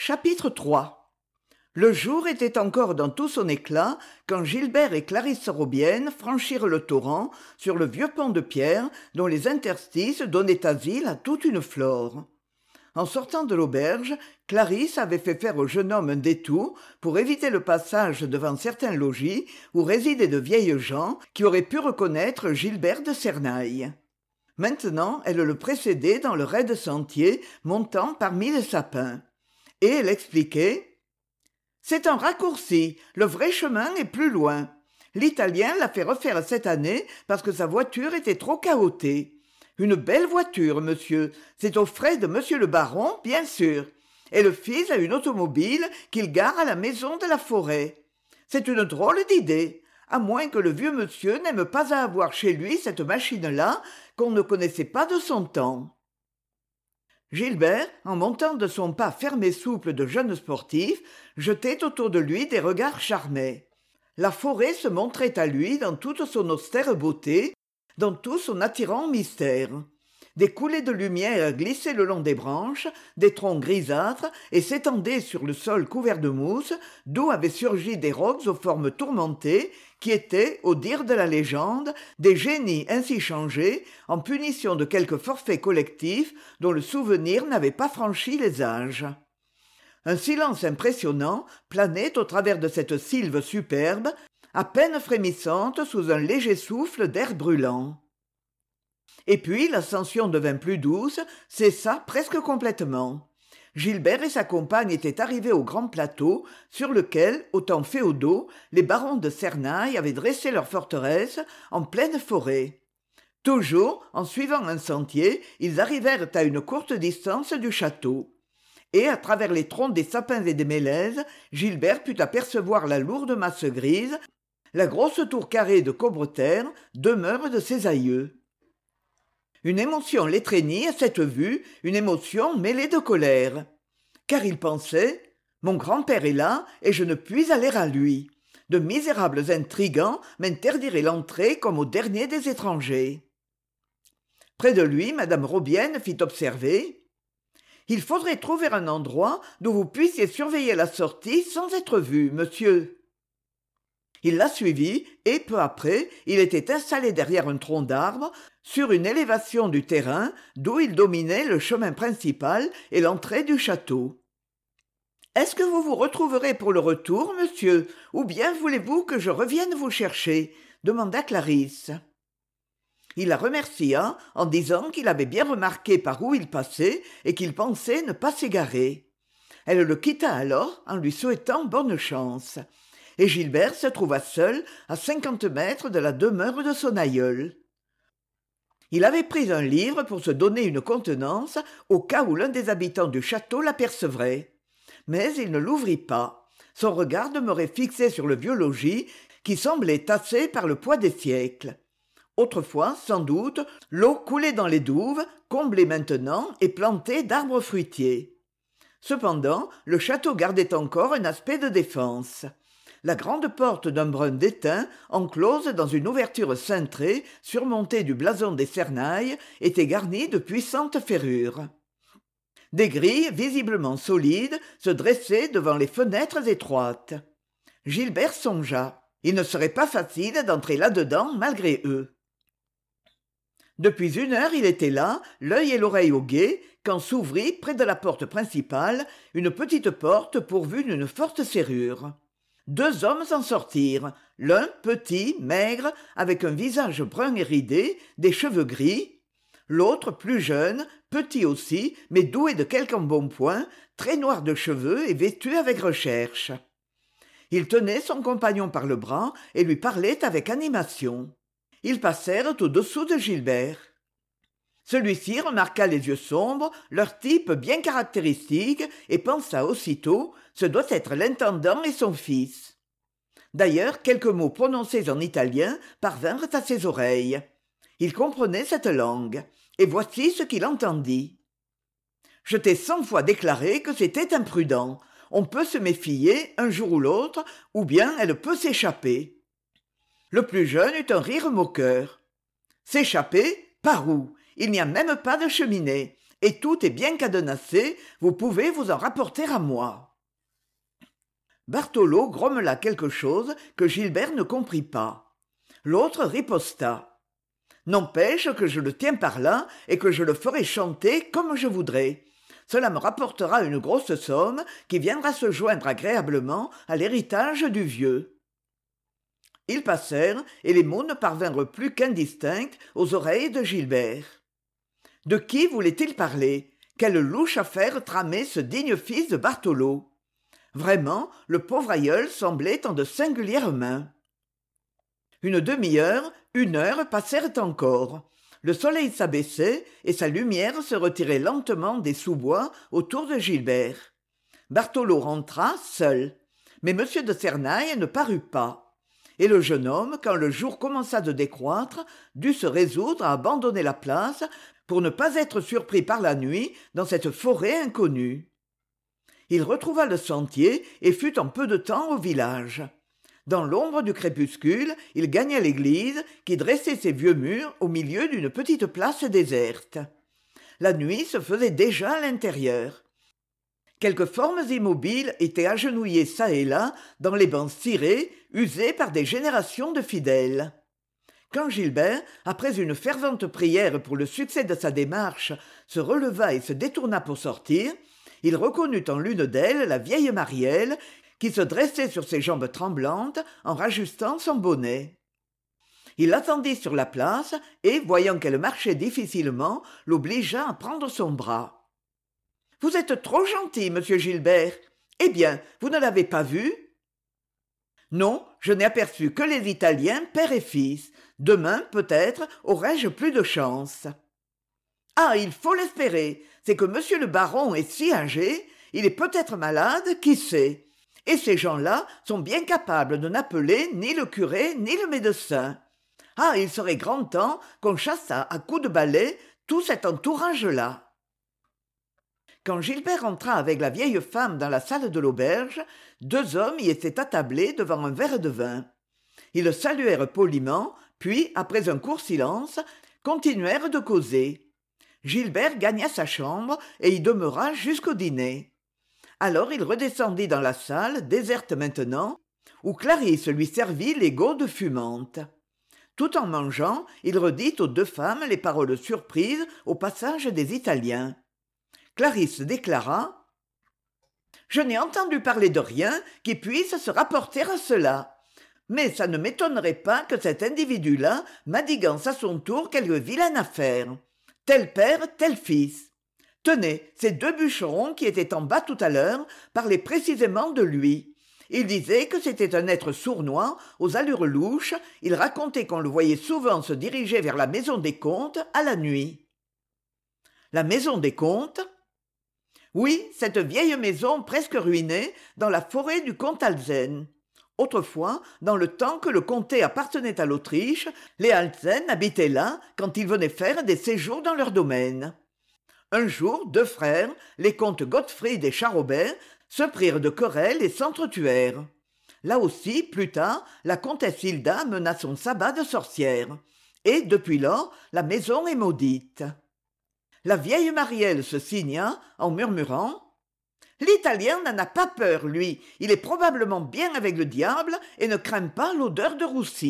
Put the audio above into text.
Chapitre 3. Le jour était encore dans tout son éclat quand Gilbert et Clarisse Robienne franchirent le torrent sur le vieux pont de pierre dont les interstices donnaient asile à toute une flore. En sortant de l'auberge, Clarisse avait fait faire au jeune homme un détour pour éviter le passage devant certains logis où résidaient de vieilles gens qui auraient pu reconnaître Gilbert de Cernaille. Maintenant, elle le précédait dans le raide sentier montant parmi les sapins. Et elle expliquait: « C'est un raccourci, le vrai chemin est plus loin. L'italien l'a fait refaire cette année parce que sa voiture était trop cahotée. Une belle voiture, monsieur, c'est aux frais de monsieur le baron, bien sûr. Et le fils a une automobile qu'il gare à la maison de la Forêt. C'est une drôle d'idée, à moins que le vieux monsieur n'aime pas à avoir chez lui cette machine-là qu'on ne connaissait pas de son temps. » Gilbert, en montant de son pas ferme et souple de jeune sportif, jetait autour de lui des regards charmés. La forêt se montrait à lui dans toute son austère beauté, dans tout son attirant mystère. Des coulées de lumière glissaient le long des branches, des troncs grisâtres, et s'étendaient sur le sol couvert de mousse, d'où avaient surgi des rocs aux formes tourmentées, qui étaient, au dire de la légende, des génies ainsi changés, en punition de quelque forfait collectif dont le souvenir n'avait pas franchi les âges. Un silence impressionnant planait au travers de cette sylve superbe, à peine frémissante sous un léger souffle d'air brûlant. Et puis l'ascension devint plus douce, cessa presque complètement. Gilbert et sa compagne étaient arrivés au grand plateau sur lequel, au temps féodaux, les barons de Cernaille avaient dressé leur forteresse en pleine forêt. Toujours, en suivant un sentier, ils arrivèrent à une courte distance du château. Et, à travers les troncs des sapins et des mélèzes, Gilbert put apercevoir la lourde masse grise, la grosse tour carrée de Cobreterre, demeure de ses aïeux. Une émotion l'étreignit à cette vue, une émotion mêlée de colère. Car il pensait: « Mon grand-père est là, et je ne puis aller à lui. De misérables intrigants m'interdiraient l'entrée comme au dernier des étrangers. » Près de lui, madame Robienne fit observer: « Il faudrait trouver un endroit d'où vous puissiez surveiller la sortie sans être vu, monsieur. » Il la suivit, et peu après, il était installé derrière un tronc d'arbre, sur une élévation du terrain d'où il dominait le chemin principal et l'entrée du château. « Est-ce que vous vous retrouverez pour le retour, monsieur, ou bien voulez-vous que je revienne vous chercher ?» demanda Clarisse. Il la remercia en disant qu'il avait bien remarqué par où il passait et qu'il pensait ne pas s'égarer. Elle le quitta alors en lui souhaitant bonne chance. Et Gilbert se trouva seul à 50 mètres de la demeure de son aïeul. Il avait pris un livre pour se donner une contenance au cas où l'un des habitants du château l'apercevrait. Mais il ne l'ouvrit pas. Son regard demeurait fixé sur le vieux logis qui semblait tassé par le poids des siècles. Autrefois, sans doute, l'eau coulait dans les douves, comblée maintenant et plantée d'arbres fruitiers. Cependant, le château gardait encore un aspect de défense. La grande porte d'un brun d'étain, enclose dans une ouverture cintrée, surmontée du blason des Cernailles, était garnie de puissantes ferrures. Des grilles visiblement solides se dressaient devant les fenêtres étroites. Gilbert songea: il ne serait pas facile d'entrer là-dedans malgré eux. Depuis 1 heure, il était là, l'œil et l'oreille au guet, quand s'ouvrit, près de la porte principale, une petite porte pourvue d'une forte serrure. 2 hommes en sortirent, l'un petit, maigre, avec un visage brun et ridé, des cheveux gris, l'autre plus jeune, petit aussi, mais doué de quelque embonpoint, très noir de cheveux et vêtu avec recherche. Il tenait son compagnon par le bras et lui parlait avec animation. Ils passèrent au-dessous de Gilbert. Celui-ci remarqua les yeux sombres, leur type bien caractéristique, et pensa aussitôt: ce doit être l'intendant et son fils. D'ailleurs, quelques mots prononcés en italien parvinrent à ses oreilles. Il comprenait cette langue, et voici ce qu'il entendit. « Je t'ai 100 fois déclaré que c'était imprudent. On peut se méfier un jour ou l'autre, ou bien elle peut s'échapper. » Le plus jeune eut un rire moqueur. « S'échapper ? Par où ? Il n'y a même pas de cheminée. et tout est bien cadenassé, vous pouvez vous en rapporter à moi. » Bartholo grommela quelque chose que Gilbert ne comprit pas. L'autre riposta. « N'empêche que je le tiens par là et que je le ferai chanter comme je voudrais. Cela me rapportera une grosse somme qui viendra se joindre agréablement à l'héritage du vieux. » Ils passèrent, et les mots ne parvinrent plus qu'indistincts aux oreilles de Gilbert. De qui voulait-il parler? Quelle louche affaire tramait ce digne fils de Bartholo? Vraiment, le pauvre aïeul semblait en de singulières mains. Une demi-heure, 1 heure passèrent encore. Le soleil s'abaissait et sa lumière se retirait lentement des sous-bois autour de Gilbert. Bartholo rentra seul, mais M. de Sernaille ne parut pas. Et le jeune homme, quand le jour commença de décroître, dut se résoudre à abandonner la place pour ne pas être surpris par la nuit dans cette forêt inconnue. Il retrouva le sentier et fut en peu de temps au village. Dans l'ombre du crépuscule, il gagna l'église qui dressait ses vieux murs au milieu d'une petite place déserte. La nuit se faisait déjà à l'intérieur. Quelques formes immobiles étaient agenouillées çà et là dans les bancs cirés usés par des générations de fidèles. Quand Gilbert, après une fervente prière pour le succès de sa démarche, se releva et se détourna pour sortir, il reconnut en l'une d'elles la vieille Marielle qui se dressait sur ses jambes tremblantes en rajustant son bonnet. Il l'attendit sur la place et, voyant qu'elle marchait difficilement, l'obligea à prendre son bras. « Vous êtes trop gentil, monsieur Gilbert. Eh bien, vous ne l'avez pas vue ? » ?»« Non, je n'ai aperçu que les Italiens, père et fils. Demain, peut-être, aurai-je plus de chance. »« Ah, il faut l'espérer. C'est que monsieur le baron est si âgé, il est peut-être malade, qui sait. Et ces gens-là sont bien capables de n'appeler ni le curé ni le médecin. Ah, il serait grand temps qu'on chassât à coups de balai tout cet entourage-là. » Quand Gilbert entra avec la vieille femme dans la salle de l'auberge, 2 hommes y étaient attablés devant un verre de vin. Ils le saluèrent poliment, puis, après un court silence, continuèrent de causer. Gilbert gagna sa chambre et y demeura jusqu'au dîner. Alors il redescendit dans la salle, déserte maintenant, où Clarisse lui servit les gaudes fumantes. Tout en mangeant, il redit aux 2 femmes les paroles surprises au passage des Italiens. Clarisse déclara « Je n'ai entendu parler de rien qui puisse se rapporter à cela. Mais ça ne m'étonnerait pas que cet individu-là manigance à son tour quelque vilaine affaire. Tel père, tel fils. Tenez, ces 2 bûcherons qui étaient en bas tout à l'heure parlaient précisément de lui. Ils disaient que c'était un être sournois, aux allures louches. Ils racontaient qu'on le voyait souvent se diriger vers la maison des comtes à la nuit. » « La maison des comtes ?» Oui, cette vieille maison presque ruinée dans la forêt du comte Alsen. Autrefois, dans le temps que le comté appartenait à l'Autriche, les Alsen habitaient là quand ils venaient faire des séjours dans leur domaine. Un jour, 2 frères, les comtes Gottfried et Charobert, se prirent de querelle et s'entretuèrent. Là aussi, plus tard, la comtesse Hilda mena son sabbat de sorcière. Et, depuis lors, la maison est maudite. La vieille Marielle se signa en murmurant « L'Italien n'en a pas peur, lui. Il est probablement bien avec le diable et ne craint pas l'odeur de roussi. »